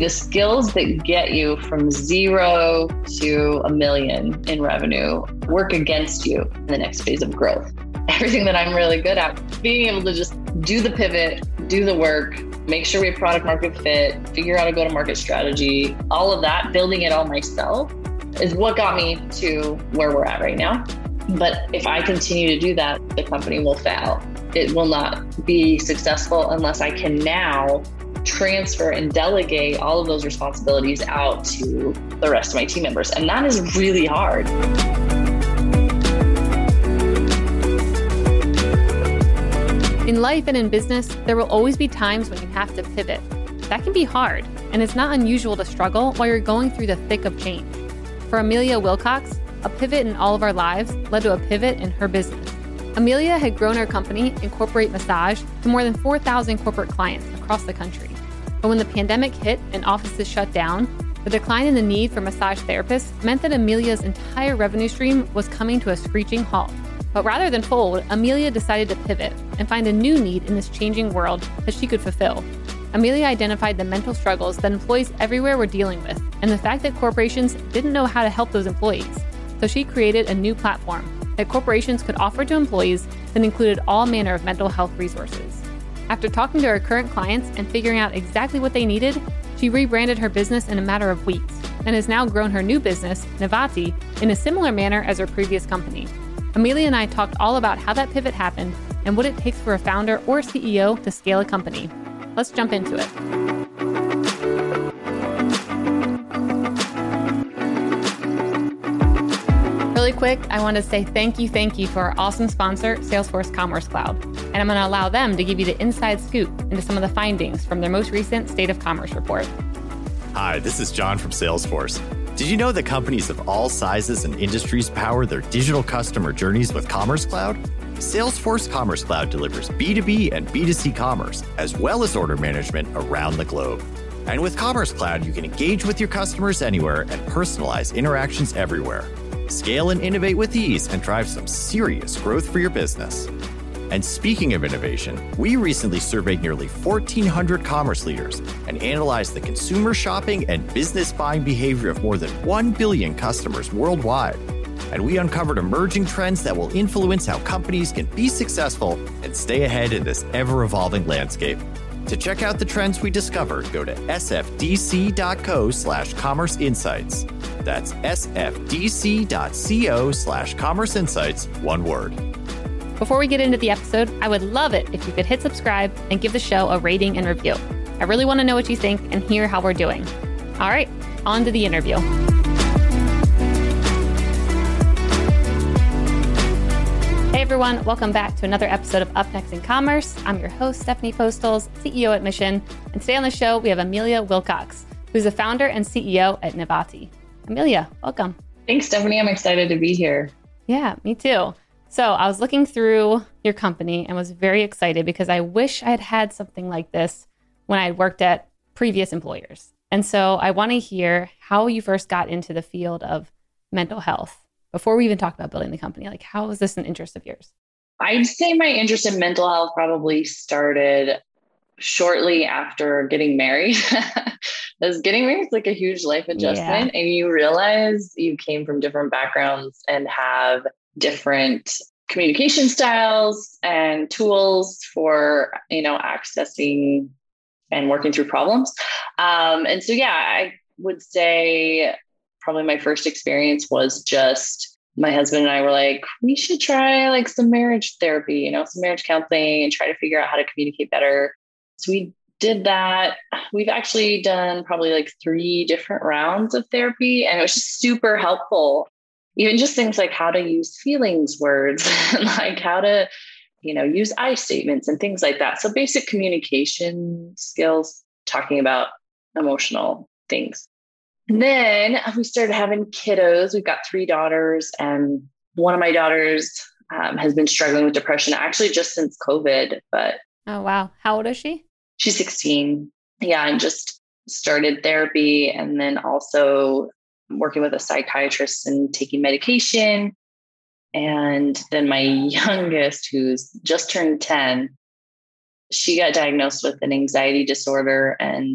The skills that get you from 0 to 1 million in revenue work against you in the next phase of growth. Everything that I'm really good at, being able to just do the pivot, do the work, make sure we have product market fit, figure out a go-to-market strategy, all of that, building it all myself is what got me to where we're at right now. But if I continue to do that, the company will fail. It will not be successful unless I can now transfer and delegate all of those responsibilities out to the rest of my team members. And that is really hard. In life and in business, there will always be times when you have to pivot. That can be hard, and it's not unusual to struggle while you're going through the thick of change. For Amelia Wilcox, a pivot in all of our lives led to a pivot in her business. Amelia had grown her company, Incorporate Massage, to more than 4,000 corporate clients across the country. But when the pandemic hit and offices shut down, the decline in the need for massage therapists meant that Amelia's entire revenue stream was coming to a screeching halt. But rather than fold, Amelia decided to pivot and find a new need in this changing world that she could fulfill. Amelia identified the mental struggles that employees everywhere were dealing with, and the fact that corporations didn't know how to help those employees. So she created a new platform that corporations could offer to employees that included all manner of mental health resources. After talking to her current clients and figuring out exactly what they needed, she rebranded her business in a matter of weeks and has now grown her new business, Nivati, in a similar manner as her previous company. Amelia and I talked all about how that pivot happened and what it takes for a founder or CEO to scale a company. Let's jump into it. Really quick, I want to say thank you to our awesome sponsor, Salesforce Commerce Cloud. And I'm going to allow them to give you the inside scoop into some of the findings from their most recent State of Commerce report. Hi, this is John from Salesforce. Did you know that companies of all sizes and industries power their digital customer journeys with Commerce Cloud? Salesforce Commerce Cloud delivers B2B and B2C commerce, as well as order management around the globe. And with Commerce Cloud, you can engage with your customers anywhere and personalize interactions everywhere. Scale and innovate with ease and drive some serious growth for your business. And speaking of innovation, we recently surveyed nearly 1,400 commerce leaders and analyzed the consumer shopping and business buying behavior of more than 1 billion customers worldwide. And we uncovered emerging trends that will influence how companies can be successful and stay ahead in this ever-evolving landscape. To check out the trends we discovered, go to sfdc.co/commerce insights. That's sfdc.co/commerce insights, one word. Before we get into the episode, I would love it if you could hit subscribe and give the show a rating and review. I really want to know what you think and hear how we're doing. All right, on to the interview. Hey everyone, welcome back to another episode of Up Next in Commerce. I'm your host, Stephanie Postles, CEO at Mission. And today on the show, we have Amelia Wilcox, who's the founder and CEO at Nivati. Amelia, welcome. Thanks, Stephanie. I'm excited to be here. Yeah, me too. So I was looking through your company and was very excited because I wish I had had something like this when I had worked at previous employers. And so I want to hear how you first got into the field of mental health before we even talk about building the company. Like, how was this an interest of yours? I'd say my interest in mental health probably started shortly after getting married. Because getting married is like a huge life adjustment, and you realize you came from different backgrounds and have different communication styles and tools for, accessing and working through problems. And so, I would say probably my first experience was just my husband and I were like, we should try like some marriage therapy, some marriage counseling and try to figure out how to communicate better. So we did that. We've actually done probably like 3 different rounds of therapy, and it was just super helpful. Even just things like how to use feelings words and like how to, use I statements and things like that. So basic communication skills, talking about emotional things. And then we started having kiddos. We've got 3 daughters, and one of my daughters has been struggling with depression actually just since COVID. But oh, wow. How old is she? She's 16. Yeah. And just started therapy, and then also working with a psychiatrist and taking medication. And then my youngest, who's just turned 10, she got diagnosed with an anxiety disorder, and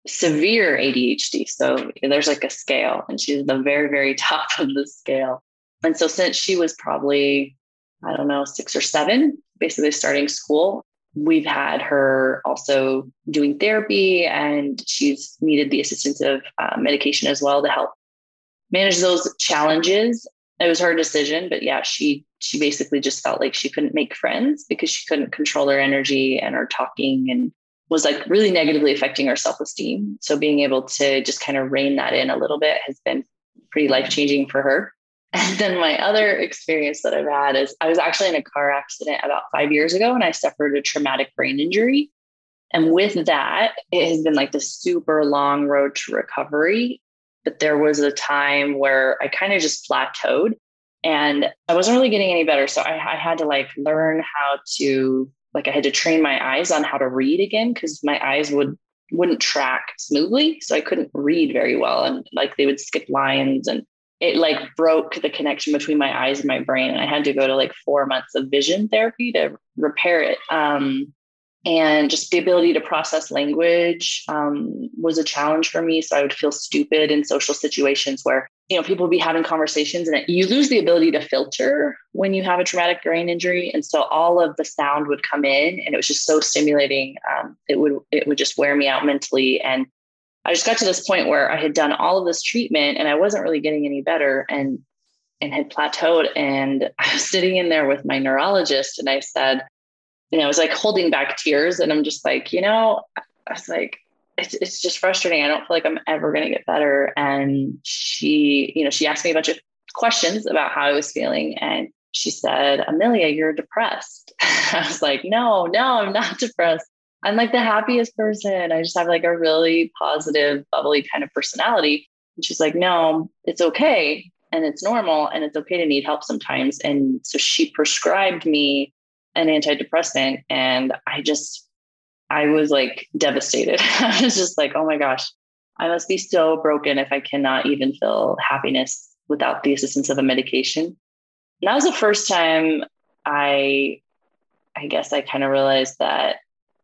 severe ADHD. So there's like a scale, and she's the very, very top of the scale. And so since she was probably, I don't know, 6 or 7, basically starting school, we've had her also doing therapy, and she's needed the assistance of medication as well to help manage those challenges. It was her decision, but yeah, she basically just felt like she couldn't make friends because she couldn't control her energy and her talking, and was like really negatively affecting her self-esteem. So being able to just kind of rein that in a little bit has been pretty life-changing for her. And then my other experience that I've had is I was actually in a car accident about 5 years ago, and I suffered a traumatic brain injury. And with that, it has been like this super long road to recovery. But there was a time where I kind of just plateaued, and I wasn't really getting any better. So I had to like learn how to, like, I had to train my eyes on how to read again, because my eyes wouldn't track smoothly. So I couldn't read very well. And like they would skip lines, and it like broke the connection between my eyes and my brain. And I had to go to like 4 months of vision therapy to repair it. And just the ability to process language was a challenge for me. So I would feel stupid in social situations where, people would be having conversations, and you lose the ability to filter when you have a traumatic brain injury. And so all of the sound would come in, and it was just so stimulating. It would just wear me out mentally. And I just got to this point where I had done all of this treatment and I wasn't really getting any better, and had plateaued. And I was sitting in there with my neurologist, and I said, I was like holding back tears, and I'm just like, I was like, it's just frustrating. I don't feel like I'm ever going to get better. And she asked me a bunch of questions about how I was feeling. And she said, Amelia, you're depressed. I was like, no, I'm not depressed. I'm like the happiest person. I just have like a really positive, bubbly kind of personality. And she's like, no, it's okay. And it's normal. And it's okay to need help sometimes. And so she prescribed me an antidepressant, and I was like devastated. I was just like, oh my gosh, I must be so broken if I cannot even feel happiness without the assistance of a medication. And that was the first time I guess I kind of realized that,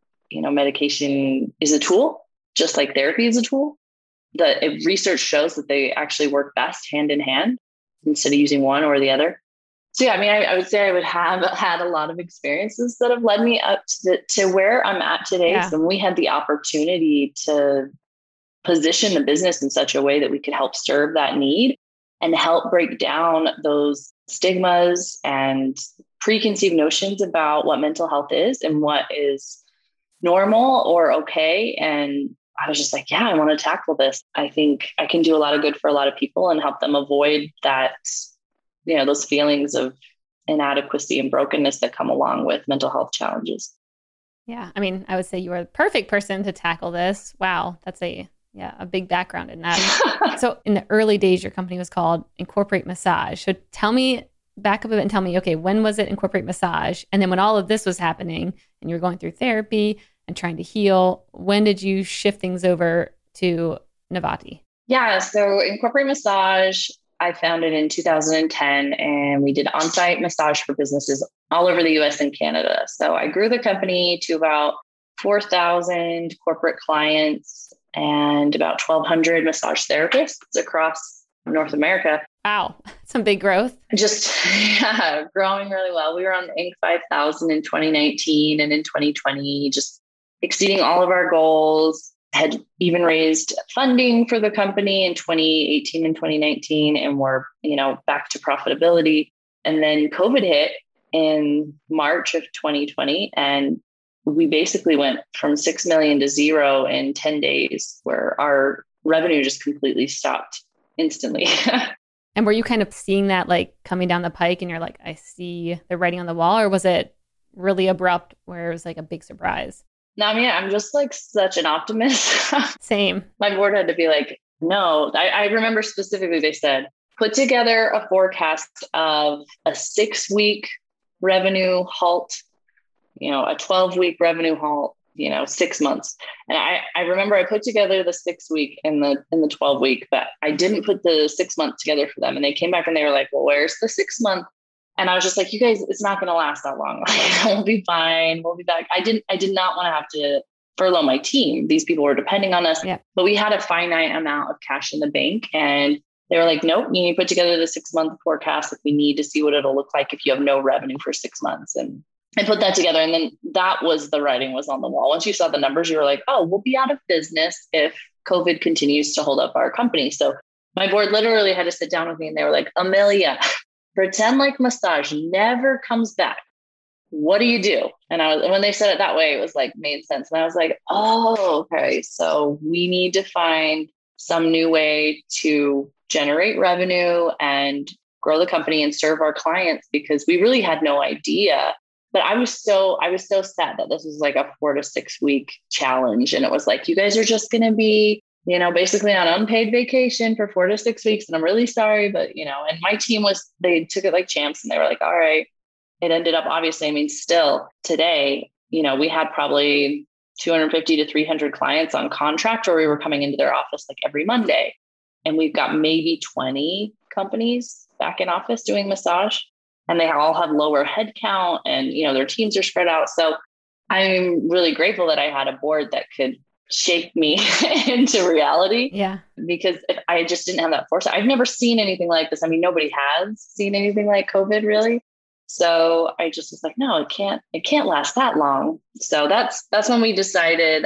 medication is a tool, just like therapy is a tool. The research shows that they actually work best hand in hand instead of using one or the other. So yeah, I would say I would have had a lot of experiences that have led me up to where I'm at today. Yeah. So we had the opportunity to position the business in such a way that we could help serve that need and help break down those stigmas and preconceived notions about what mental health is and what is normal or okay. And I was just like, yeah, I want to tackle this. I think I can do a lot of good for a lot of people and help them avoid that, those feelings of inadequacy and brokenness that come along with mental health challenges. Yeah. I would say you are the perfect person to tackle this. Wow. That's a big background in that. So in the early days, your company was called Incorporate Massage. So back up a bit and tell me, okay, when was it Incorporate Massage? And then when all of this was happening and you were going through therapy and trying to heal, when did you shift things over to Navati? Yeah. So Incorporate Massage, I founded in 2010, and we did on-site massage for businesses all over the US and Canada. So I grew the company to about 4,000 corporate clients and about 1,200 massage therapists across North America. Wow, some big growth. Just growing really well. We were on Inc. 5000 in 2019, and in 2020, just exceeding all of our goals. Had even raised funding for the company in 2018 and 2019, and we're, back to profitability. And then COVID hit in March of 2020, and we basically went from 6 million to 0 in 10 days, where our revenue just completely stopped instantly. And were you kind of seeing that like coming down the pike, and you're like, I see the writing on the wall, or was it really abrupt where it was like a big surprise? No, I'm just like such an optimist. Same. My board had to be like, no. I remember specifically they said, put together a forecast of a 6-week revenue halt, a 12-week revenue halt, 6 months. And I remember I put together the 6-week and the 12-week, but I didn't put the 6 months together for them. And they came back and they were like, well, where's the 6 month? And I was just like, you guys, it's not going to last that long. We'll be fine. We'll be back. I did not want to have to furlough my team. These people were depending on us, Yeah. but we had a finite amount of cash in the bank. And they were like, nope, you need to put together the 6-month forecast if we need to see what it'll look like if you have no revenue for 6 months. And I put that together. And then that was the writing was on the wall. Once you saw the numbers, you were like, oh, we'll be out of business if COVID continues to hold up our company. So my board literally had to sit down with me and they were like, Amelia, pretend like massage never comes back. What do you do? And when they said it that way, it was like, made sense. And I was like, oh, okay. So we need to find some new way to generate revenue and grow the company and serve our clients, because we really had no idea. But I was so sad that this was like a 4 to 6 week challenge. And it was like, you guys are just going to be, basically on unpaid vacation for 4 to 6 weeks. And I'm really sorry, but, and my team they took it like champs and they were like, all right. It ended up, obviously, still today, we had probably 250 to 300 clients on contract, or we were coming into their office like every Monday. And we've got maybe 20 companies back in office doing massage, and they all have lower headcount and, their teams are spread out. So I'm really grateful that I had a board that could shake me into reality. Yeah. Because if I just didn't have that foresight, I've never seen anything like this. Nobody has seen anything like COVID, really. So I just was like, no, it can't last that long. So that's when we decided,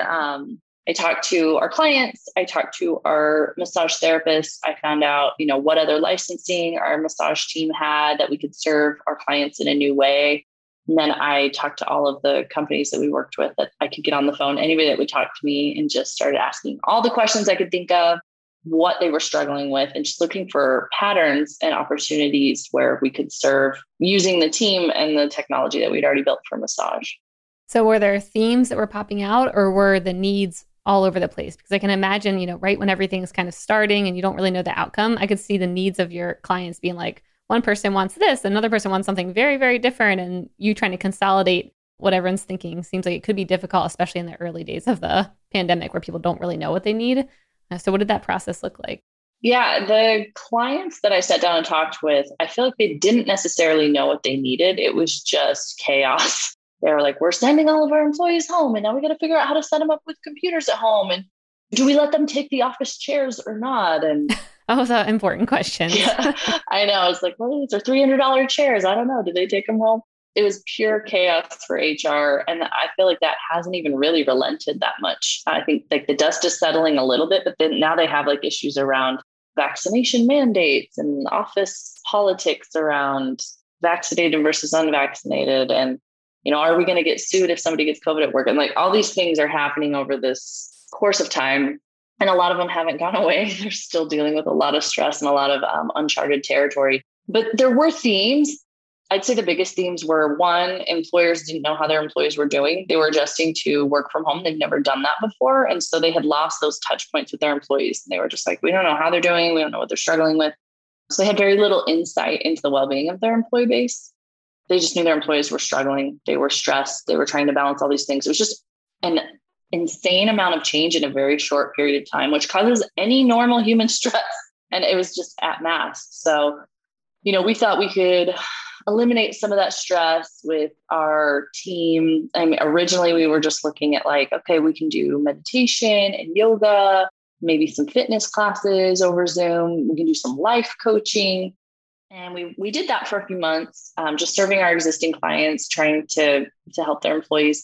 I talked to our clients, I talked to our massage therapists. I found out, what other licensing our massage team had that we could serve our clients in a new way. And then I talked to all of the companies that we worked with that I could get on the phone, anybody that would talk to me, and just started asking all the questions I could think of, what they were struggling with, and just looking for patterns and opportunities where we could serve using the team and the technology that we'd already built for massage. So were there themes that were popping out, or were the needs all over the place? Because I can imagine, right when everything's kind of starting and you don't really know the outcome, I could see the needs of your clients being like, one person wants this, another person wants something very, very different. And you trying to consolidate what everyone's thinking seems like it could be difficult, especially in the early days of the pandemic where people don't really know what they need. So what did that process look like? Yeah, the clients that I sat down and talked with, I feel like they didn't necessarily know what they needed. It was just chaos. They were like, we're sending all of our employees home, and now we got to figure out how to set them up with computers at home. And do we let them take the office chairs or not? And oh, those are important questions. Yeah, I know. It's like, well, these are $300 chairs. I don't know. Do they take them home? It was pure chaos for HR. And I feel like that hasn't even really relented that much. I think like the dust is settling a little bit, but then now they have like issues around vaccination mandates and office politics around vaccinated versus unvaccinated. And, are we going to get sued if somebody gets COVID at work? And like all these things are happening over this course of time. And a lot of them haven't gone away. They're still dealing with a lot of stress and a lot of uncharted territory. But there were themes. I'd say the biggest themes were, one, employers didn't know how their employees were doing. They were adjusting to work from home. They've never done that before. And so they had lost those touch points with their employees. And they were just like, we don't know how they're doing. We don't know what they're struggling with. So they had very little insight into the well-being of their employee base. They just knew their employees were struggling. They were stressed. They were trying to balance all these things. It was just an insane amount of change in a very short period of time, which causes any normal human stress. And it was just at mass. So, we thought we could eliminate some of that stress with our team. Originally we were just looking at like, okay, we can do meditation and yoga, maybe some fitness classes over Zoom. We can do some life coaching. And we did that for a few months, just serving our existing clients, trying to help their employees.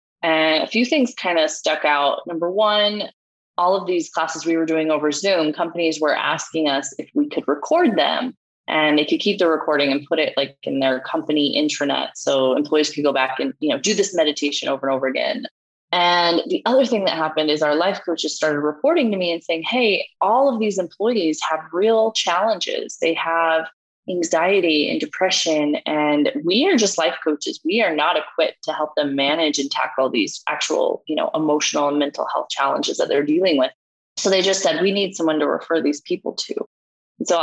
And a few things kind of stuck out. Number one, all of these classes we were doing over Zoom, companies were asking us if we could record them. And they could keep the recording and put it like in their company intranet. So employees could go back and, do this meditation over and over again. And the other thing that happened is our life coaches started reporting to me and saying, hey, all of these employees have real challenges. They have anxiety and depression. And we are just life coaches. We are not equipped to help them manage and tackle these actual, emotional and mental health challenges that they're dealing with. So they just said, we need someone to refer these people to. So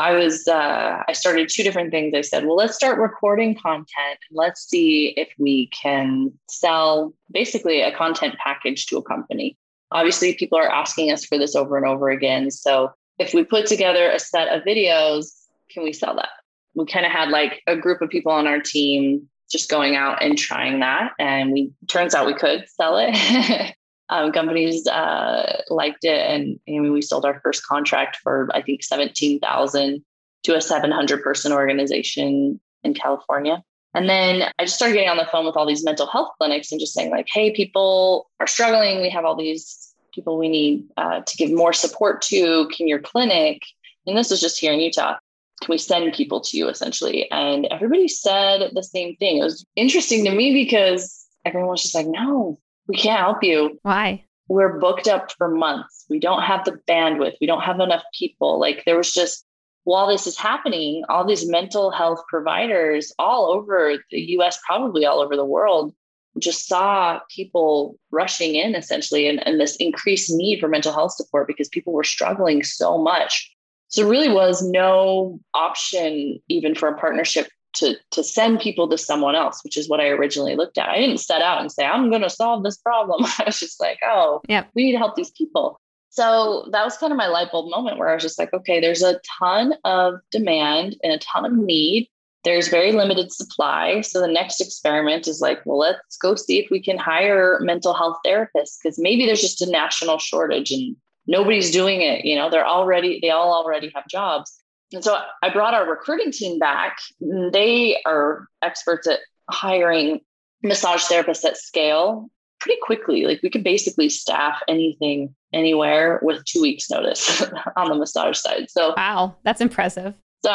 I started 2 different things. I said, well, let's start recording content and let's see if we can sell basically a content package to a company. Obviously, people are asking us for this over and over again. So if we put together a set of videos, can we sell that? We kind of had like a group of people on our team just going out and trying that. And turns out we could sell it. Companies liked it. And we sold our first contract for, I think, $17,000 to a 700 person organization in California. And then I just started getting on the phone with all these mental health clinics and just saying like, hey, people are struggling. We have all these people we need to give more support to. Can your clinic, and this was just here in Utah, can we send people to you essentially? And everybody said the same thing. It was interesting to me because everyone was just like, no, we can't help you. Why? We're booked up for months. We don't have the bandwidth. We don't have enough people. Like there was just, while this is happening, all these mental health providers all over the US, probably all over the world, just saw people rushing in essentially and this increased need for mental health support because people were struggling so much. So there really was no option even for a partnership to send people to someone else, which is what I originally looked at. I didn't set out and say, I'm going to solve this problem. I was just like, we need to help these people. So that was kind of my light bulb moment where I was just like, okay, there's a ton of demand and a ton of need. There's very limited supply. So the next experiment is like, well, let's go see if we can hire mental health therapists because maybe there's just a national shortage and nobody's doing it. They all already have jobs. And so I brought our recruiting team back. They are experts at hiring massage therapists at scale pretty quickly. Like we could basically staff anything, anywhere with 2 weeks notice on the massage side. So wow, that's impressive. So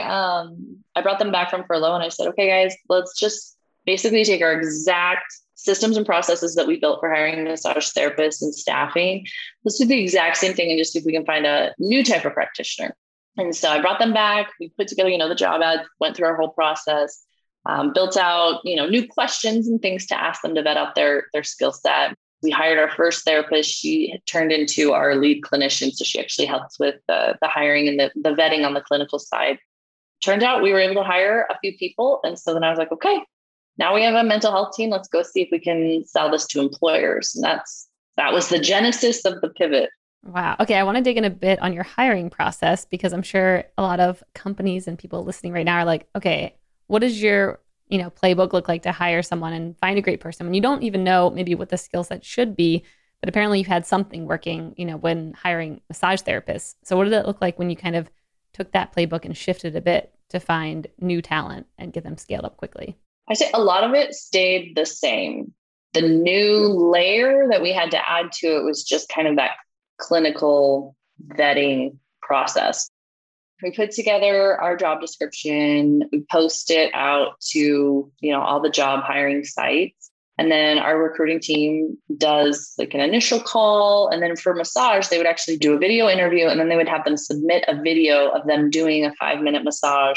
I brought them back from furlough and I said, okay, guys, let's just basically take our exact systems and processes that we built for hiring massage therapists and staffing. Let's do the exact same thing and just see if we can find a new type of practitioner. And so I brought them back. We put together, the job ads, went through our whole process, built out, new questions and things to ask them to vet out their skill set. We hired our first therapist. She turned into our lead clinician. So she actually helps with the hiring and the vetting on the clinical side. Turned out we were able to hire a few people. And so then I was like, okay, now we have a mental health team. Let's go see if we can sell this to employers. And that was the genesis of the pivot. Wow. Okay. I want to dig in a bit on your hiring process because I'm sure a lot of companies and people listening right now are like, okay, what does your playbook look like to hire someone and find a great person when you don't even know maybe what the skill set should be, but apparently you had something working, when hiring massage therapists. So what did it look like when you kind of took that playbook and shifted a bit to find new talent and get them scaled up quickly? I say a lot of it stayed the same. The new layer that we had to add to it was just kind of that clinical vetting process. We put together our job description, we post it out to, all the job hiring sites. And then our recruiting team does like an initial call. And then for massage, they would actually do a video interview and then they would have them submit a video of them doing a 5-minute massage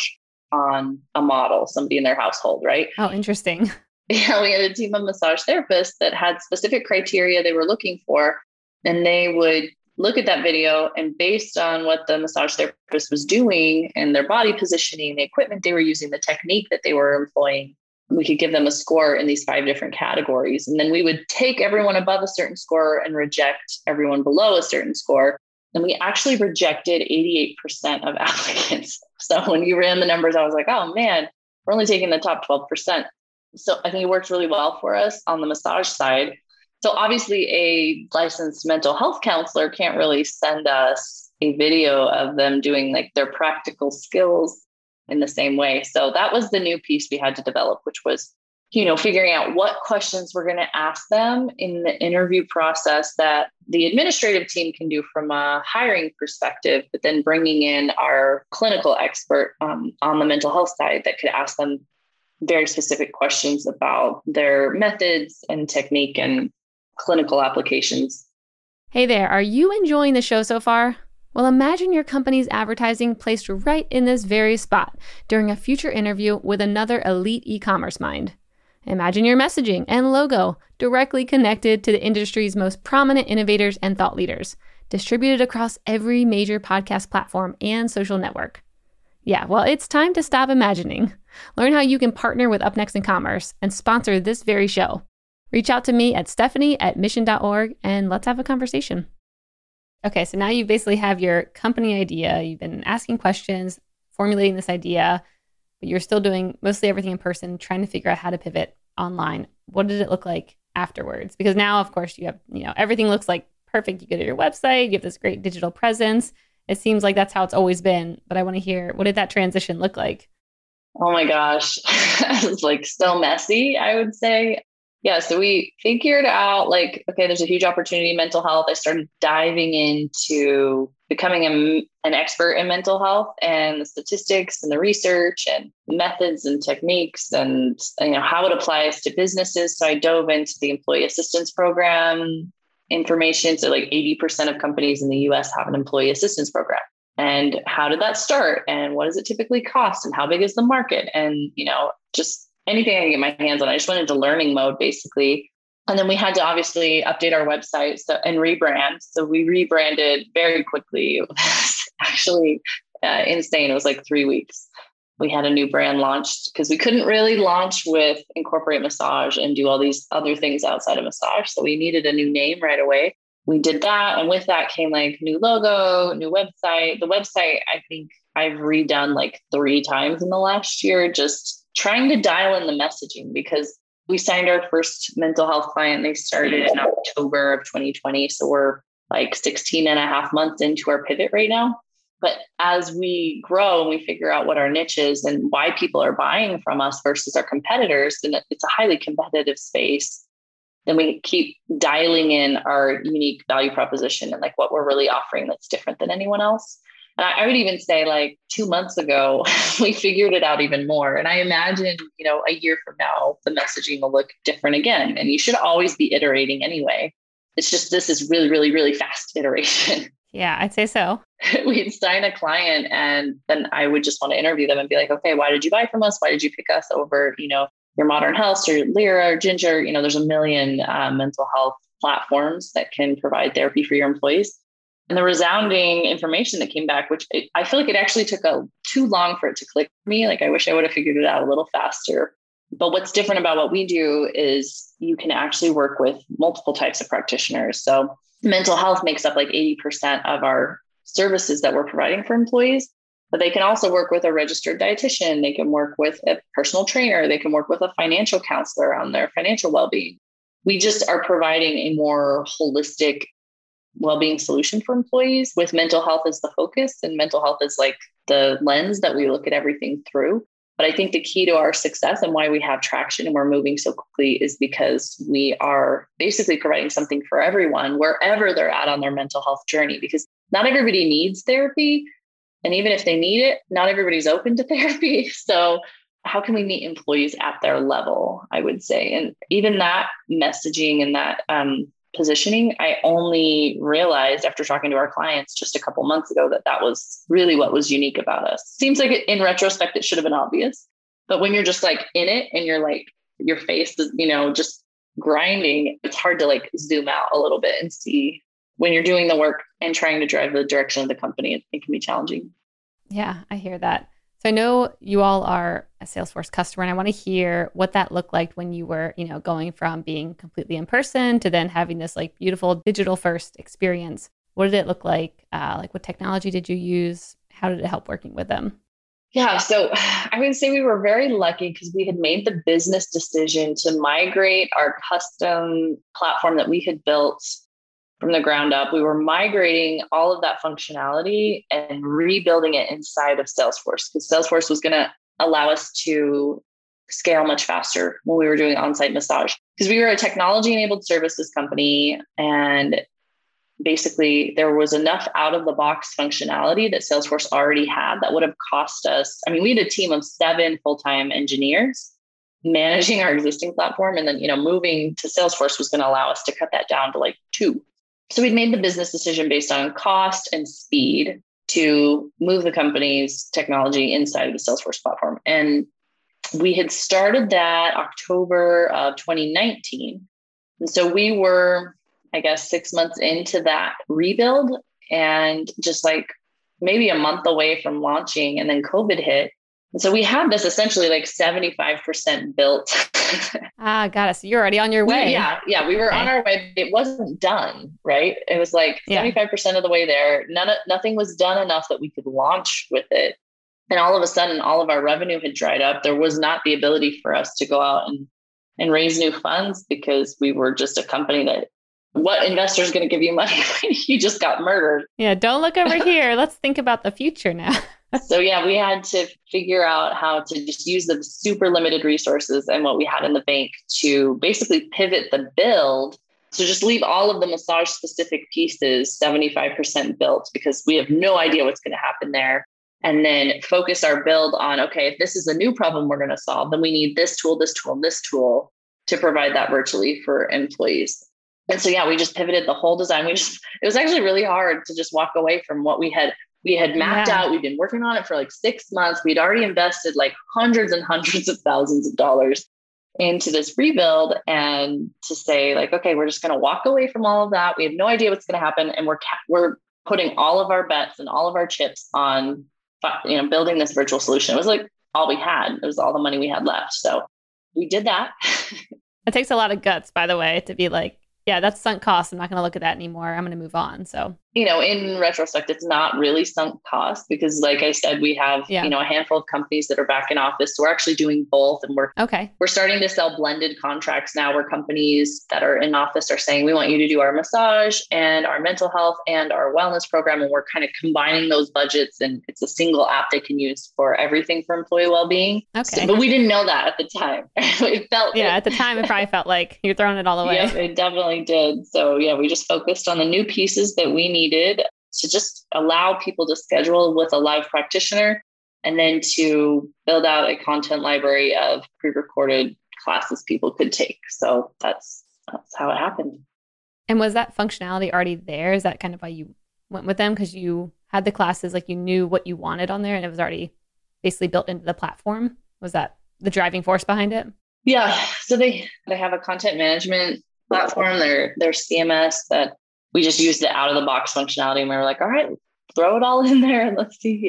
on a model, somebody in their household, right? Oh, interesting. Yeah, we had a team of massage therapists that had specific criteria they were looking for. And they would look at that video and based on what the massage therapist was doing and their body positioning, the equipment they were using, the technique that they were employing, we could give them a score in these 5 different categories. And then we would take everyone above a certain score and reject everyone below a certain score. And we actually rejected 88% of applicants. So when you ran the numbers, I was like, oh man, we're only taking the top 12%. So I think it worked really well for us on the massage side. So obviously a licensed mental health counselor can't really send us a video of them doing like their practical skills in the same way. So that was the new piece we had to develop, which was, figuring out what questions we're going to ask them in the interview process that the administrative team can do from a hiring perspective, but then bringing in our clinical expert on the mental health side that could ask them very specific questions about their methods and technique and clinical applications. Hey there, are you enjoying the show so far? Well, imagine your company's advertising placed right in this very spot during a future interview with another elite e-commerce mind. Imagine your messaging and logo directly connected to the industry's most prominent innovators and thought leaders, distributed across every major podcast platform and social network. Yeah, well, it's time to stop imagining. Learn how you can partner with UpNext in Commerce and sponsor this very show. Reach out to me at Stephanie@mission.org and let's have a conversation. Okay, so now you basically have your company idea. You've been asking questions, formulating this idea, but you're still doing mostly everything in person, trying to figure out how to pivot online. What did it look like afterwards? Because now, of course, you have, everything looks like perfect. You go to your website, you have this great digital presence. It seems like that's how it's always been. But I want to hear, what did that transition look like? Oh my gosh. It's like so messy, I would say. Yeah. So we figured out like, okay, there's a huge opportunity in mental health. I started diving into becoming an expert in mental health and the statistics and the research and methods and techniques and how it applies to businesses. So I dove into the employee assistance program information. So like 80% of companies in the US have an employee assistance program. And how did that start? And what does it typically cost? And how big is the market? And, just anything I can get my hands on. I just went into learning mode basically. And then we had to obviously update our website and rebrand. So we rebranded very quickly. It was actually insane. It was like 3 weeks. We had a new brand launched because we couldn't really launch with Incorporate Massage and do all these other things outside of massage. So we needed a new name right away. We did that. And with that came like new logo, new website. The website, I think I've redone like 3 times in the last year, just trying to dial in the messaging because we signed our first mental health client. They started in October of 2020. So we're like 16 and a half months into our pivot right now. But as we grow and we figure out what our niche is and why people are buying from us versus our competitors, and it's a highly competitive space, then we keep dialing in our unique value proposition and like what we're really offering that's different than anyone else. And I would even say like 2 months ago, we figured it out even more. And I imagine, a year from now, the messaging will look different again. And you should always be iterating anyway. It's just, this is really, really, really fast iteration. Yeah, I'd say so. We'd sign a client and then I would just want to interview them and be like, okay, why did you buy from us? Why did you pick us over, your Modern Health or Lyra or Ginger? There's a million mental health platforms that can provide therapy for your employees. And the resounding information that came back, which I feel like it actually took too long for it to click for me. Like I wish I would have figured it out a little faster. But what's different about what we do is you can actually work with multiple types of practitioners. So mental health makes up like 80% of our services that we're providing for employees. But they can also work with a registered dietitian. They can work with a personal trainer. They can work with a financial counselor on their financial well-being. We just are providing a more holistic well-being solution for employees with mental health as the focus, and mental health is like the lens that we look at everything through. But I think the key to our success and why we have traction and we're moving so quickly is because we are basically providing something for everyone, wherever they're at on their mental health journey, because not everybody needs therapy. And even if they need it, not everybody's open to therapy. So how can we meet employees at their level, I would say? And even that messaging and that positioning, I only realized after talking to our clients just a couple months ago that was really what was unique about us. Seems like in retrospect, it should have been obvious, but when you're just like in it and you're like, your face is, just grinding, it's hard to like zoom out a little bit and see when you're doing the work and trying to drive the direction of the company, it can be challenging. Yeah, I hear that. So I know you all are a Salesforce customer, and I want to hear what that looked like when you were, going from being completely in person to then having this like beautiful digital first experience. What did it look like? Like what technology did you use? How did it help working with them? Yeah, so I would say we were very lucky because we had made the business decision to migrate our custom platform that we had built from the ground up. We were migrating all of that functionality and rebuilding it inside of Salesforce, because Salesforce was going to allow us to scale much faster when we were doing on-site massage, because we were a technology-enabled services company. And basically there was enough out-of-the-box functionality that Salesforce already had that would have cost us. I mean, we had a team of 7 full-time engineers managing our existing platform. And then, moving to Salesforce was going to allow us to cut that down to like 2. So we'd made the business decision based on cost and speed to move the company's technology inside of the Salesforce platform. And we had started that October of 2019. And so we were, I guess, 6 months into that rebuild and just like maybe a month away from launching, and then COVID hit. And so we had this essentially like 75% built. Got it. So you're already on your way. Yeah. We were on our way. It wasn't done, right? It was like 75% of the way there. Nothing was done enough that we could launch with it. And all of a sudden, all of our revenue had dried up. There was not the ability for us to go out and and raise new funds because we were just a company that what investor is going to give you money when you just got murdered? Yeah, don't look over here. Let's think about the future now. So yeah, we had to figure out how to just use the super limited resources and what we had in the bank to basically pivot the build. So just leave all of the massage specific pieces 75% built because we have no idea what's going to happen there. And then focus our build on, okay, if this is a new problem we're going to solve, then we need this tool, this tool, this tool to provide that virtually for employees. And so, yeah, we just pivoted the whole design. It was actually really hard to just walk away from what we had mapped out. We'd been working on it for like 6 months. We'd already invested like hundreds and hundreds of thousands of dollars into this rebuild, and to say like, okay, we're just going to walk away from all of that. We have no idea what's going to happen. And we're putting all of our bets and all of our chips on, building this virtual solution. It was like all we had. It was all the money we had left. So we did that. It takes a lot of guts, by the way, to be like, yeah, that's sunk cost. I'm not going to look at that anymore. I'm going to move on. So, in retrospect, it's not really sunk cost because like I said, we have, a handful of companies that are back in office. So we're actually doing both. And we're starting to sell blended contracts now where companies that are in office are saying, we want you to do our massage and our mental health and our wellness program. And we're kind of combining those budgets, and it's a single app they can use for everything for employee well-being. Okay. So, but we didn't know that at the time. At the time, it probably felt like you're throwing it all away. Yeah, it definitely did. So yeah, we just focused on the new pieces that we needed to just allow people to schedule with a live practitioner, and then to build out a content library of pre-recorded classes people could take. So that's how it happened. And was that functionality already there? Is that kind of why you went with them? Because you had the classes, like you knew what you wanted on there and it was already basically built into the platform? Was that the driving force behind it? Yeah. So they have a content management platform, their CMS, that we just used it out of the box functionality. And we were like, all right, throw it all in there and let's see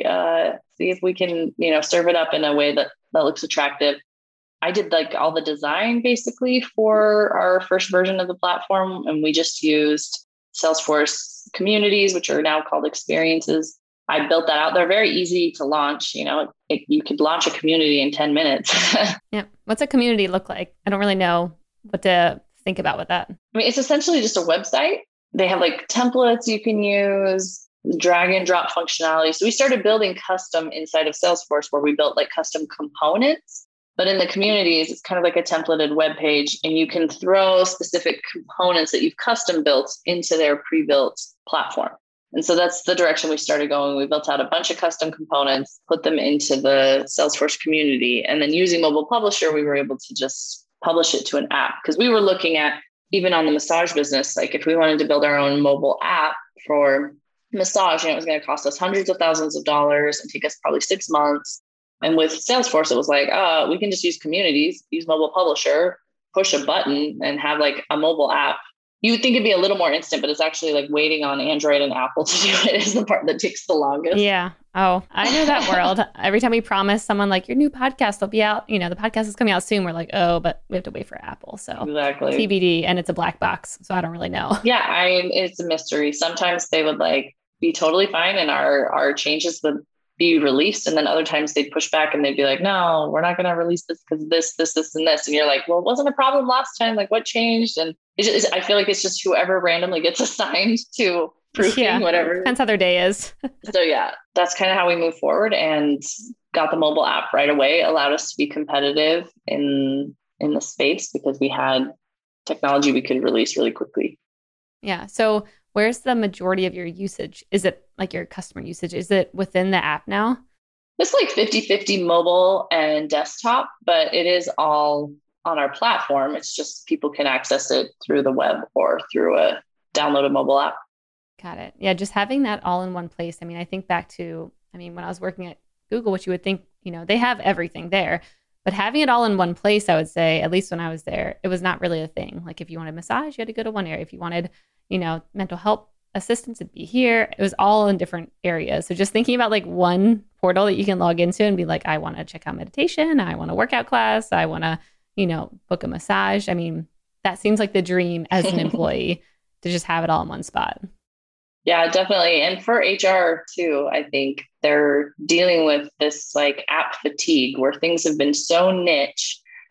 if we can, serve it up in a way that looks attractive. I did like all the design basically for our first version of the platform. And we just used Salesforce communities, which are now called experiences. I built that out. They're very easy to launch. You could launch a community in 10 minutes. Yeah. What's a community look like? I don't really know what to think about with that. I mean, it's essentially just a website. They have like templates you can use, drag and drop functionality. So we started building custom inside of Salesforce, where we built like custom components. But in the communities, it's kind of like a templated web page, and you can throw specific components that you've custom built into their pre-built platform. And so that's the direction we started going. We built out a bunch of custom components, put them into the Salesforce community, and then using Mobile Publisher, we were able to just publish it to an app, because we were looking at, even on the massage business, like if we wanted to build our own mobile app for massage, it was going to cost us hundreds of thousands of dollars and take us probably 6 months. And with Salesforce, it was like, we can just use communities, use Mobile Publisher, push a button and have like a mobile app. You would think it'd be a little more instant, but it's actually like waiting on Android and Apple to do it is the part that takes the longest. Yeah. Oh, I know that world. Every time we promise someone like your new podcast will be out, the podcast is coming out soon. We're like, oh, but we have to wait for Apple. So exactly. TBD, and it's a black box. So I don't really know. Yeah. It's a mystery. Sometimes they would like be totally fine and our changes would be released. And then other times they'd push back and they'd be like, no, we're not going to release this because this, and this. And you're like, well, it wasn't a problem last time. Like what changed? And I feel like it's just whoever randomly gets assigned to proofing, whatever. Depends how their day is. So yeah, that's kind of how we move forward, and got the mobile app right away. Allowed us to be competitive in the space because we had technology we could release really quickly. Yeah. So where's the majority of your usage? Is it like your customer usage? Is it within the app now? It's like 50-50 mobile and desktop, but it is all on our platform. It's just people can access it through the web or through a downloaded mobile app. Got it. Yeah. Just having that all in one place. I mean, I think back to, when I was working at Google, which you would think, they have everything there, but having it all in one place, I would say, at least when I was there, it was not really a thing. Like if you wanted massage, you had to go to one area. If you wanted, mental health assistance, it'd be here. It was all in different areas. So just thinking about like one portal that you can log into and be like, I want to check out meditation. I want a workout class. I want to, book a massage. I mean, that seems like the dream as an employee to just have it all in one spot. Yeah, definitely. And for HR too, I think they're dealing with this like app fatigue where things have been so niche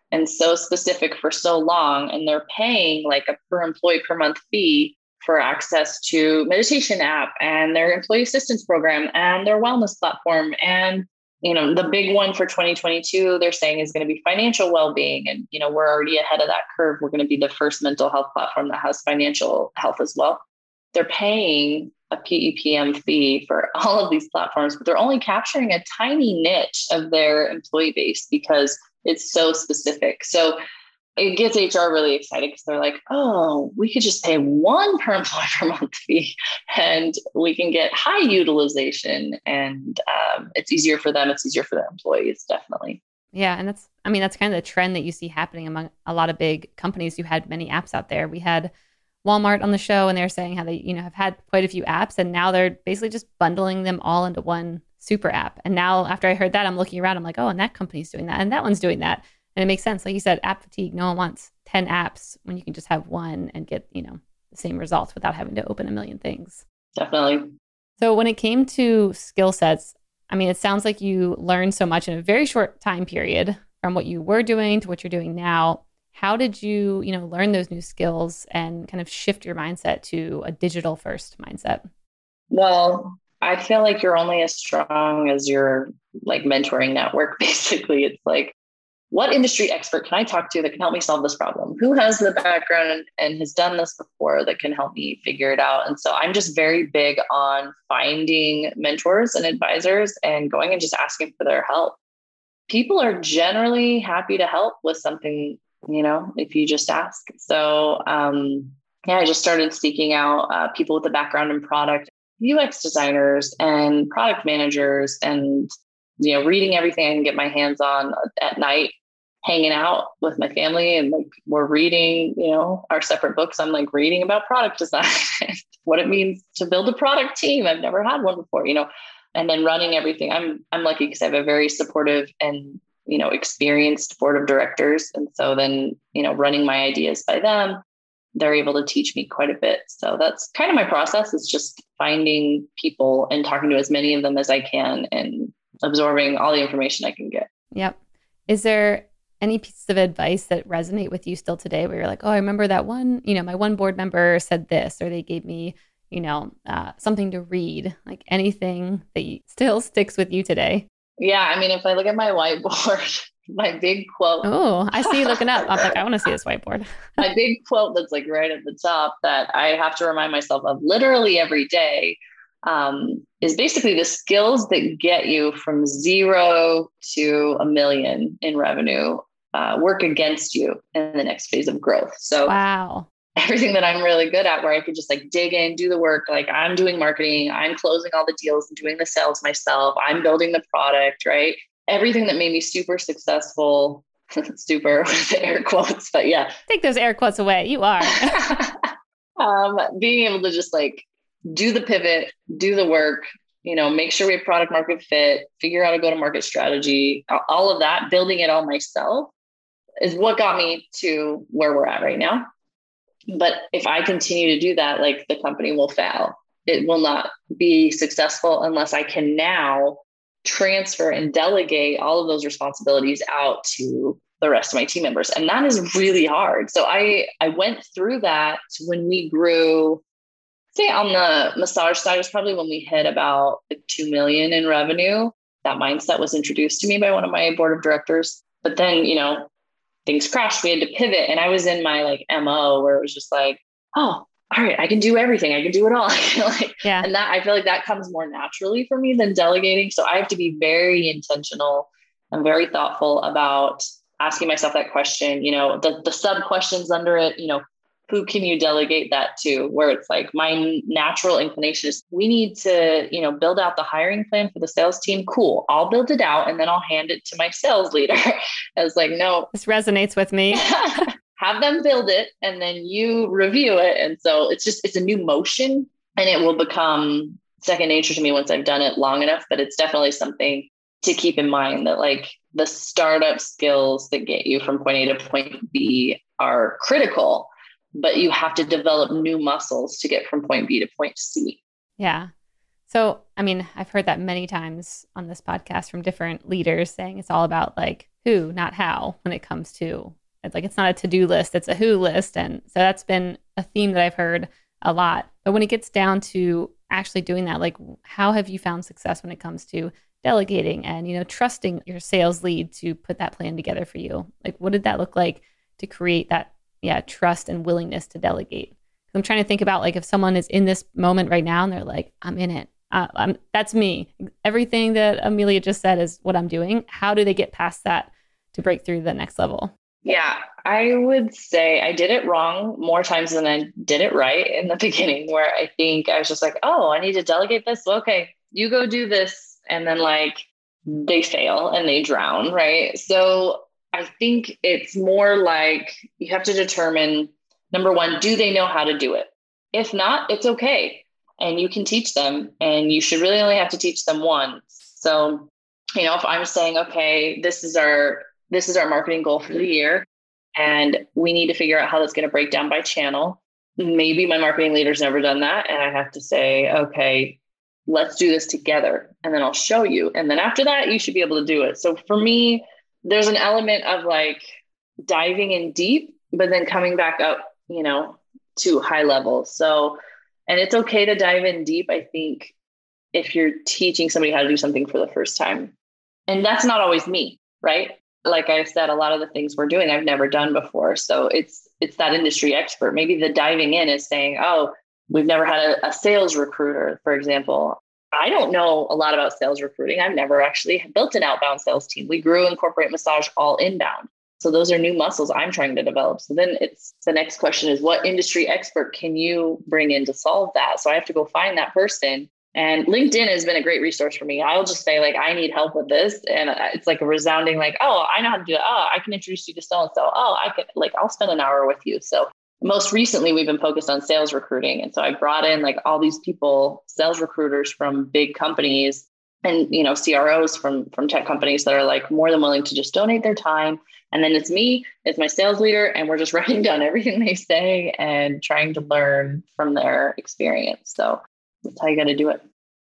and so specific for so long. And they're paying like a per employee per month fee for access to meditation app and their employee assistance program and their wellness platform. And, the big one for 2022, they're saying is going to be financial well-being. And, we're already ahead of that curve. We're going to be the first mental health platform that has financial health as well. They're paying a PEPM fee for all of these platforms, but they're only capturing a tiny niche of their employee base because it's so specific. So it gets HR really excited because they're like, oh, we could just pay one per employee per month fee and we can get high utilization, and it's easier for them. It's easier for their employees, definitely. Yeah. And that's kind of the trend that you see happening among a lot of big companies who had many apps out there. We had Walmart on the show and they're saying how they, have had quite a few apps, and now they're basically just bundling them all into one super app. And now after I heard that, I'm looking around, I'm like, oh, and that company's doing that and that one's doing that. And it makes sense. Like you said, app fatigue. No one wants 10 apps when you can just have one and get, the same results without having to open a million things. Definitely. So when it came to skill sets, it sounds like you learned so much in a very short time period from what you were doing to what you're doing now. How did you, learn those new skills and kind of shift your mindset to a digital first mindset? Well, I feel like you're only as strong as your mentoring network. Basically, it's like, what industry expert can I talk to that can help me solve this problem? Who has the background and has done this before that can help me figure it out? And so I'm just very big on finding mentors and advisors and going and just asking for their help. People are generally happy to help with something, if you just ask. So I just started seeking out people with a background in product, UX designers and product managers, and reading everything I can get my hands on at night, hanging out with my family, and we're reading, our separate books. I'm reading about product design, what it means to build a product team. I've never had one before, and then running everything. I'm lucky because I have a very supportive and, experienced board of directors. And so then, running my ideas by them, they're able to teach me quite a bit. So that's kind of my process, is just finding people and talking to as many of them as I can and absorbing all the information I can get. Yep. Is there any pieces of advice that resonate with you still today where you're like, oh, I remember that one, my one board member said this, or they gave me, something to read, like anything that still sticks with you today? Yeah. If I look at my whiteboard, my big quote. Oh, I see you looking up. I'm like, I want to see this whiteboard. My big quote that's right at the top that I have to remind myself of literally every day is basically the skills that get you from 0 to $1 million in revenue work against you in the next phase of growth. So wow. Everything that I'm really good at, where I could just dig in, do the work, I'm doing marketing, I'm closing all the deals and doing the sales myself, I'm building the product, right? Everything that made me super successful, super with the air quotes, but yeah. Take those air quotes away. You are. Being able to just do the pivot, do the work, make sure we have product market fit, figure out a go-to-market strategy, all of that, building it all myself is what got me to where we're at right now. But if I continue to do that, the company will fail. It will not be successful unless I can now transfer and delegate all of those responsibilities out to the rest of my team members. And that is really hard. So I went through that when we grew. Say on the massage side was probably when we hit about 2 million in revenue. That mindset was introduced to me by one of my board of directors. But then, things crashed. We had to pivot. And I was in my MO where it was just oh, all right, I can do everything. I can do it all. Yeah. And that I feel like that comes more naturally for me than delegating. So I have to be very intentional and very thoughtful about asking myself that question, the sub questions under it, who can you delegate that to? Where it's my natural inclination is we need to, build out the hiring plan for the sales team. Cool. I'll build it out and then I'll hand it to my sales leader. I was no. This resonates with me. Have them build it and then you review it. And so it's a new motion and it will become second nature to me once I've done it long enough. But it's definitely something to keep in mind that the startup skills that get you from point A to point B are critical. But you have to develop new muscles to get from point B to point C. Yeah. So, I've heard that many times on this podcast from different leaders saying it's all about who, not how, when it comes to, it's like, it's not a to-do list, it's a who list. And so that's been a theme that I've heard a lot. But when it gets down to actually doing that, like, how have you found success when it comes to delegating and, trusting your sales lead to put that plan together for you? Like, what did that look like to create that, trust and willingness to delegate? I'm trying to think about, like, if someone is in this moment right now and they're like, I'm in it. That's me. Everything that Amelia just said is what I'm doing. How do they get past that to break through the next level? Yeah, I would say I did it wrong more times than I did it right in the beginning, where I think I was just like, oh, I need to delegate this. Well, okay, you go do this. And then they fail and they drown, right? So I think it's more like you have to determine, number one, do they know how to do it? If not, it's okay. And you can teach them, and you should really only have to teach them once. So, if I'm saying, okay, this is our marketing goal for the year, and we need to figure out how that's going to break down by channel. Maybe my marketing leader's never done that. And I have to say, okay, let's do this together. And then I'll show you. And then after that, you should be able to do it. So for me, there's an element of diving in deep, but then coming back up, to high level. So, and it's okay to dive in deep, I think, if you're teaching somebody how to do something for the first time. And that's not always me, right? Like I said, a lot of the things we're doing, I've never done before. So it's that industry expert. Maybe the diving in is saying, oh, we've never had a sales recruiter, for example. I don't know a lot about sales recruiting. I've never actually built an outbound sales team. We grew in corporate massage all inbound. So those are new muscles I'm trying to develop. So then the next question is, what industry expert can you bring in to solve that? So I have to go find that person. And LinkedIn has been a great resource for me. I'll just say, I need help with this. And it's like a resounding, oh, I know how to do it. Oh, I can introduce you to so-and-so. Oh, I could, I'll spend an hour with you. So most recently, we've been focused on sales recruiting. And so I brought in all these people, sales recruiters from big companies and, CROs from tech companies that are more than willing to just donate their time. And then it's me, it's my sales leader, and we're just writing down everything they say and trying to learn from their experience. So that's how you got to do it.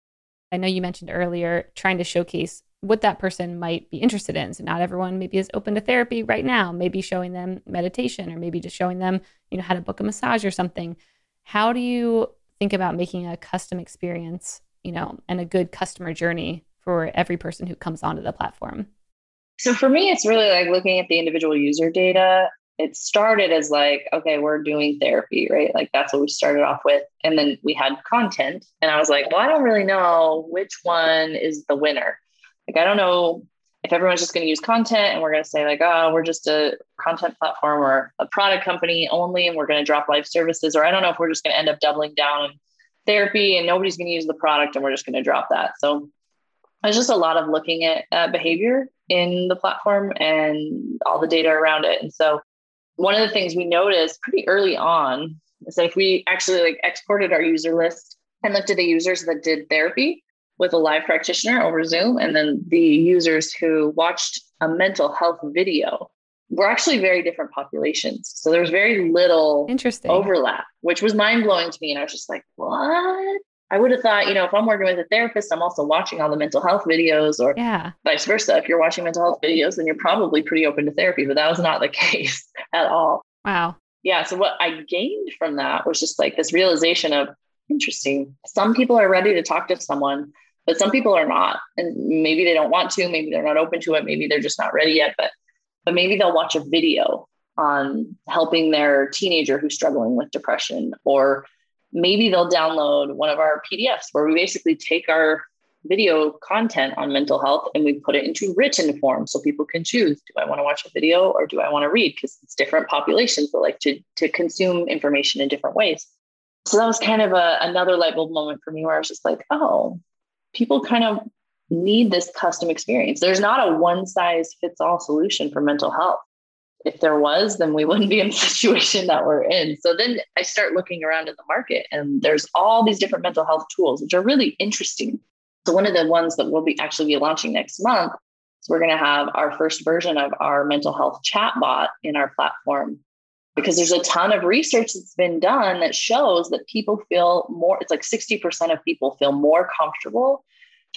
I know you mentioned earlier trying to showcase what that person might be interested in. So not everyone maybe is open to therapy right now, maybe showing them meditation, or maybe just showing them, how to book a massage or something. How do you think about making a custom experience, and a good customer journey for every person who comes onto the platform? So for me, it's really looking at the individual user data. It started as okay, we're doing therapy, right? That's what we started off with. And then we had content. And I was like, well, I don't really know which one is the winner. I don't know if everyone's just going to use content and we're going to say oh, we're just a content platform or a product company only, and we're going to drop live services. Or I don't know if we're just going to end up doubling down on therapy and nobody's going to use the product and we're just going to drop that. So there's just a lot of looking at behavior in the platform and all the data around it. And so one of the things we noticed pretty early on is that if we actually exported our user list and looked at the users that did therapy with a live practitioner over Zoom, and then the users who watched a mental health video, were actually very different populations. So there was very little overlap, which was mind blowing to me. And I was just like, what? I would have thought, if I'm working with a therapist, I'm also watching all the mental health videos, or vice versa. If you're watching mental health videos, then you're probably pretty open to therapy, but that was not the case at all. Wow. Yeah. So what I gained from that was just this realization of, interesting. Some people are ready to talk to someone, but some people are not. And maybe they don't want to, maybe they're not open to it. Maybe they're just not ready yet, but maybe they'll watch a video on helping their teenager who's struggling with depression, or maybe they'll download one of our PDFs where we basically take our video content on mental health and we put it into written form so people can choose, do I want to watch a video or do I want to read? Because it's different populations that like to consume information in different ways. So that was kind of another light bulb moment for me where I was just like, oh, people kind of need this custom experience. There's not a one size fits all solution for mental health. If there was, then we wouldn't be in the situation that we're in. So then I start looking around at the market and there's all these different mental health tools, which are really interesting. So one of the ones that we'll be launching next month is we're going to have our first version of our mental health chatbot in our platform, because there's a ton of research that's been done that shows that people feel more, it's like 60% of people feel more comfortable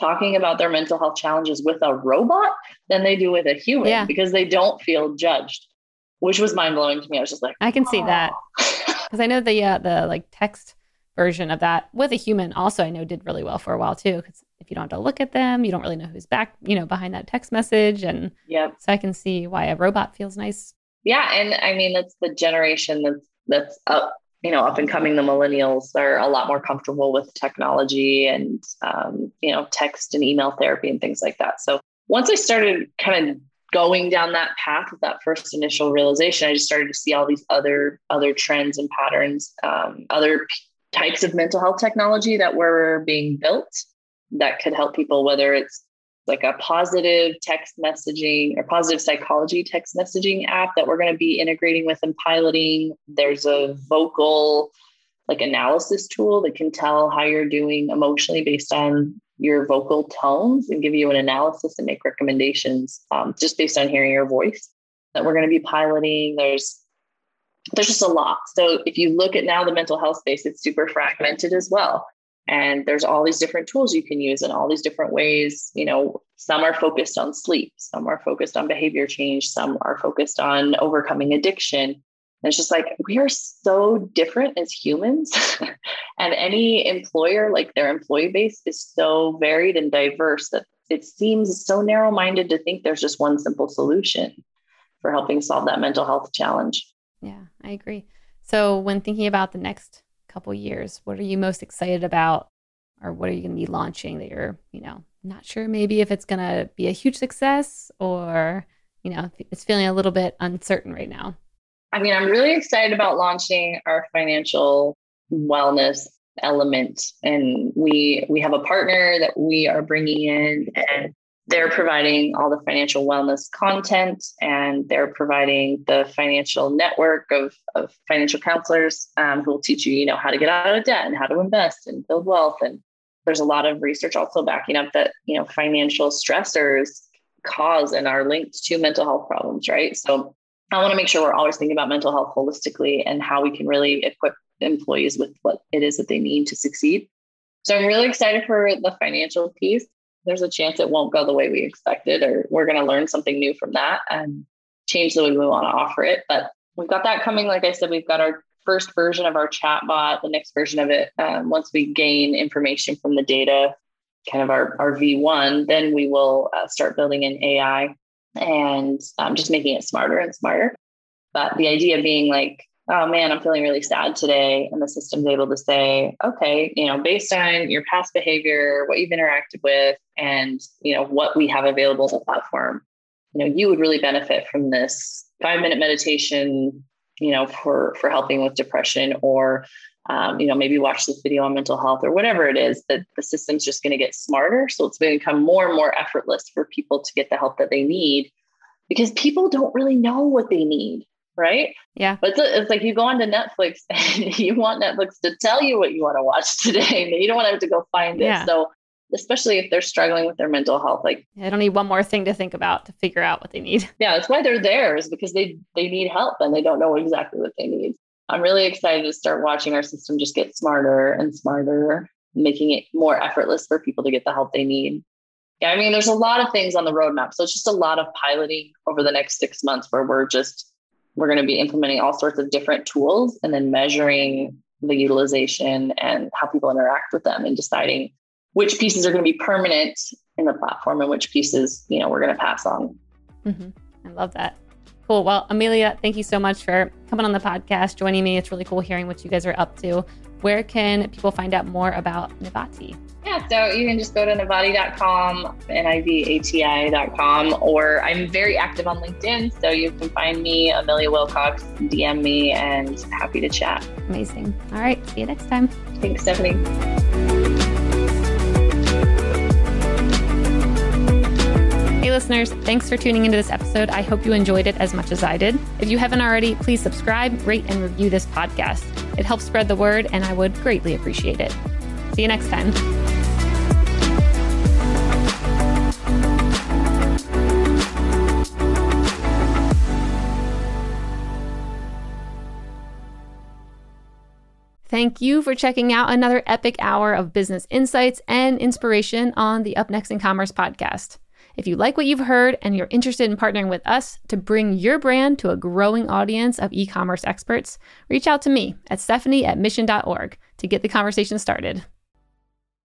talking about their mental health challenges with a robot than they do with a human because they don't feel judged, which was mind blowing to me. I was just like, I can see that because I know the like text version of that with a human also I know did really well for a while too. Because if you don't have to look at them, you don't really know who's back, behind that text message. And so I can see why a robot feels nice. Yeah. And I mean, that's the generation that's up, up and coming. The millennials are a lot more comfortable with technology and, text and email therapy and things like that. So once I started kind of going down that path with that first initial realization, I just started to see all these other trends and patterns, other types of mental health technology that were being built that could help people, whether it's like a positive text messaging or positive psychology text messaging app that we're going to be integrating with and piloting. There's a vocal analysis tool that can tell how you're doing emotionally based on your vocal tones and give you an analysis and make recommendations just based on hearing your voice that we're going to be piloting. There's just a lot. So if you look at now the mental health space, it's super fragmented as well. And there's all these different tools you can use in all these different ways. Some are focused on sleep, some are focused on behavior change, some are focused on overcoming addiction. And it's just like, we are so different as humans. And any employer, their employee base is so varied and diverse that it seems so narrow-minded to think there's just one simple solution for helping solve that mental health challenge. Yeah, I agree. So when thinking about the next couple years, what are you most excited about, or what are you going to be launching that you're, not sure maybe if it's going to be a huge success or, it's feeling a little bit uncertain right now? I mean, I'm really excited about launching our financial wellness element. And we have a partner that we are bringing in, and they're providing all the financial wellness content, and they're providing the financial network of financial counselors who will teach you, how to get out of debt and how to invest and build wealth. And there's a lot of research also backing up that, financial stressors cause and are linked to mental health problems, right? So I want to make sure we're always thinking about mental health holistically and how we can really equip employees with what it is that they need to succeed. So I'm really excited for the financial piece. There's a chance it won't go the way we expected, or we're going to learn something new from that and change the way we want to offer it. But we've got that coming. Like I said, we've got our first version of our chatbot, the next version of it. Once we gain information from the data, kind of our V1, then we will start building in AI and just making it smarter and smarter. But the idea being oh man, I'm feeling really sad today. And the system's able to say, okay, based on your past behavior, what you've interacted with, and, what we have available on the platform, you would really benefit from this 5-minute meditation, for helping with depression, or, maybe watch this video on mental health, or whatever it is. That the system's just going to get smarter. So it's going to become more and more effortless for people to get the help that they need, because people don't really know what they need. Right? Yeah. But it's like you go onto Netflix and you want Netflix to tell you what you want to watch today. You don't want to have to go find it. So especially if they're struggling with their mental health, they don't need one more thing to think about to figure out what they need. Yeah, that's why they're there, is because they need help and they don't know exactly what they need. I'm really excited to start watching our system just get smarter and smarter, making it more effortless for people to get the help they need. Yeah, I mean, there's a lot of things on the roadmap. So it's just a lot of piloting over the next 6 months where we're going to be implementing all sorts of different tools and then measuring the utilization and how people interact with them and deciding which pieces are going to be permanent in the platform and which pieces, we're going to pass on. Mm-hmm. I love that. Cool. Well, Amelia, thank you so much for coming on the podcast, joining me. It's really cool hearing what you guys are up to. Where can people find out more about Nivati? Yeah, so you can just go to nivati.com, nivati.com, or I'm very active on LinkedIn. So you can find me, Amelia Wilcox, DM me, and happy to chat. Amazing. All right. See you next time. Thanks, Stephanie. Hey listeners, thanks for tuning into this episode. I hope you enjoyed it as much as I did. If you haven't already, please subscribe, rate, and review this podcast. It helps spread the word, and I would greatly appreciate it. See you next time. Thank you for checking out another epic hour of business insights and inspiration on the Up Next in Commerce podcast. If you like what you've heard and you're interested in partnering with us to bring your brand to a growing audience of e-commerce experts, reach out to me at Stephanie@mission.org to get the conversation started.